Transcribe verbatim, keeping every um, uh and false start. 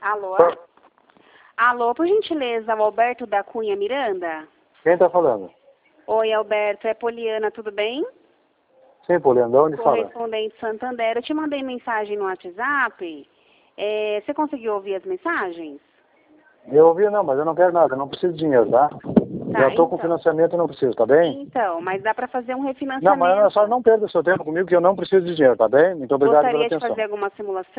Alô? Alô, por gentileza, o Alberto da Cunha Miranda? Quem tá falando? Oi, Alberto, é Poliana, tudo bem? Sim, Poliana, de onde fala? Correspondente Santander. Eu te mandei mensagem no WhatsApp. É, você conseguiu ouvir as mensagens? Eu ouvi não, mas eu não quero nada, eu não preciso de dinheiro, tá? Tá, Já tô então. com financiamento e não preciso, tá bem? Então, mas dá para fazer um Não, refinanciamento. mas só não perda o seu tempo comigo que eu não preciso de dinheiro, tá bem? Muito obrigado pela Gostaria de atenção. fazer alguma simulação?